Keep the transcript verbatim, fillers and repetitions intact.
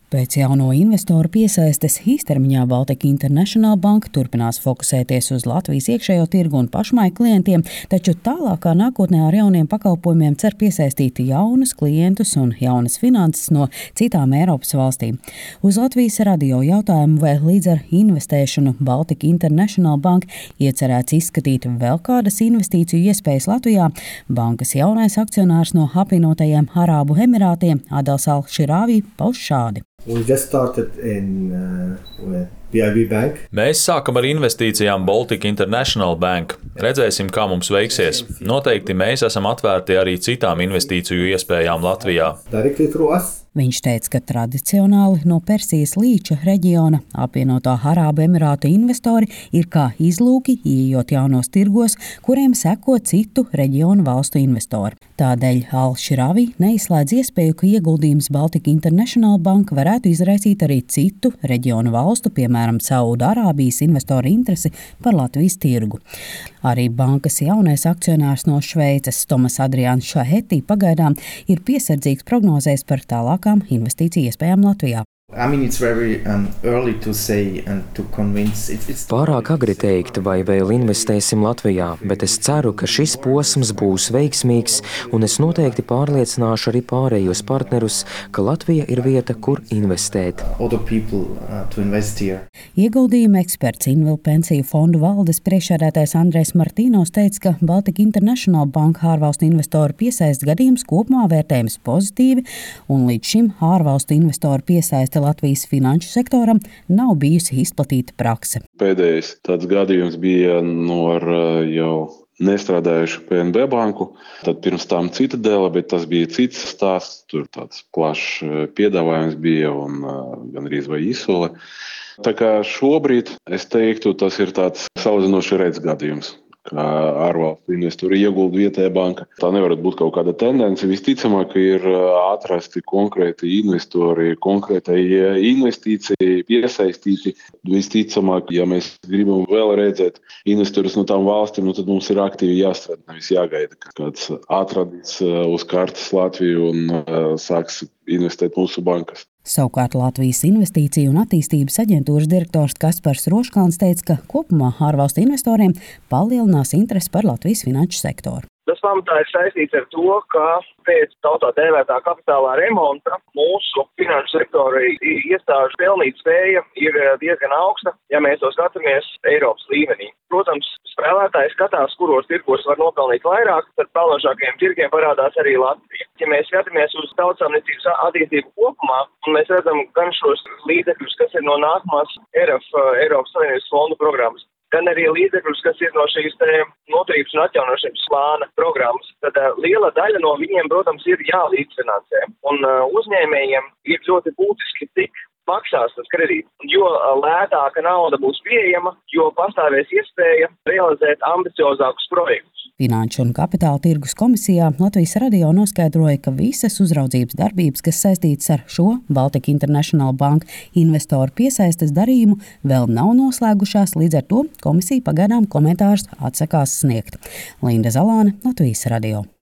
Pēc jauno investoru piesaistes īstermiņā Baltic International Bank turpinās fokusēties uz Latvijas iekšējo tirgu un pašmāju klientiem, taču tālākā nākotnē ar jauniem pakalpojumiem cer piesaistīt jaunus klientus un jaunas finanses no citām Eiropas valstīm. Uz Latvijas radio jautājumu, vai līdz ar investēšanu Baltic International Bank iecerēts izskatīt vēl kādas investīciju iespējas Latvijā, bankas jaunais akcionārs no apvienotajiem Arābu Emirātiem Adels Al-Shirawi pauž šādi. We just started in uh, with B I B Bank. Mēs sākam ar investīcijām Baltic International Bank. Redzēsim, kā mums veiksies. Noteikti mēs esam atvērti arī citām investīciju iespējām Latvijā. Directly through us. Viņš teica, ka tradicionāli no Persijas līča reģiona apvienotā Arābu Emirātu investori ir kā izlūki, ieejot jaunos tirgos, kuriem seko citu reģionu valstu investori. Tādēļ Al-Shirawi neizslēdz iespēju, ka ieguldījums Baltic International Bank varētu izraisīt arī citu reģionu valstu, piemēram, Saūda-Arābijas investoru interesi par Latvijas tirgu. Arī bankas jaunais akcionārs no Šveices, Tomas Adrians Šaheti, pagaidām ir piesardzīgs prognozēs par tālākām investīciju iespējām Latvijā. I mean, it's very um, early to say and to convince. It's, it's... Pārāk agri teikt, vai vēl investēsim Latvijā, bet es ceru, ka šis posms būs veiksmīgs, un es noteikti pārliecināšu arī pārējos partnerus, ka Latvija ir vieta, kur investēt. Other people uh, to invest here. Ieguldījuma eksperts Invill pensiju fondu valdes priekšsēdētājs Andrejs Martīnos teica, ka Baltic International Bank ārvalstu investoru piesaistes gadījums kopumā vērtējums pozitīvi, un līdz šim ārvalstu investoru piesaiste Latvijas finanšu sektoram nav bijusi izplatīta prakse. Pēdējais tāds gadījums bija no ar jau nestrādājušu P N B banku, tad pirms tam Citadele, bet tas bija cits stāsts, tur tāds plašs piedāvājums bija un gandrīz vai izsole. Tā kā šobrīd, es teiktu, tas ir tāds salīdzinoši rets gadījums, kā ārvalstu investori iegulda vietējā banka. Tā nevar būt kaut kāda tendence. Visticamāk, ir atrasti konkrēti investori, konkrētai investīcijai piesaistīti. Visticamāk, ja mēs gribam vēl redzēt investorus no tām valstīm, nu tad mums ir aktīvi jāstrādā, nevis jāgaida, ka kāds atradīs uz kartes Latviju un sāks investēt mūsu bankas. Savukārt Latvijas investīciju un attīstības aģentūras direktors Kaspars Roškalns teica, ka kopumā ārvalstu investoriem palielinās interesi par Latvijas finanšu sektoru. Tas pamatā ir saistīts ar to, ka pēc tautā dēvētā kapitālā remonta mūsu finanšu sektora iestāžu pelnīt spēja ir diezgan augsta, ja mēs to skatāmies Eiropas līmenī. Protams, spēlētāji skatās, kuros tirgos var nopelnīt vairāk, tad pelnošākajiem tirgiem parādās arī Latvija. Ja mēs skatāmies uz tautsāmniecības attīstību kopumā, un mēs redzam gan šos līdzekļus, kas ir no nākamās E R F, Eiropas Savienības fondu programmas, gan arī līdzekļus, kas ir no šīs noturības un atjaunošanas plāna programmas, tad uh, liela daļa no viņiem, protams, ir jālīdzfinansē. Un uh, uzņēmējiem ir ļoti būtiski, cik maksās tas kredīts. Jo uh, lētāka nauda būs pieejama, jo pastāvēs iespēja realizēt ambiciozākus projektus. Finanšu un kapitāla tirgus komisijā Latvijas radio noskaidroja, ka visas uzraudzības darbības, kas saistītas ar šo Baltic International Bank investoru piesaistes darījumu, vēl nav noslēgušās, līdz ar to komisija pagaidām komentārus atsakās sniegt. Linda Zalāne, Latvijas radio.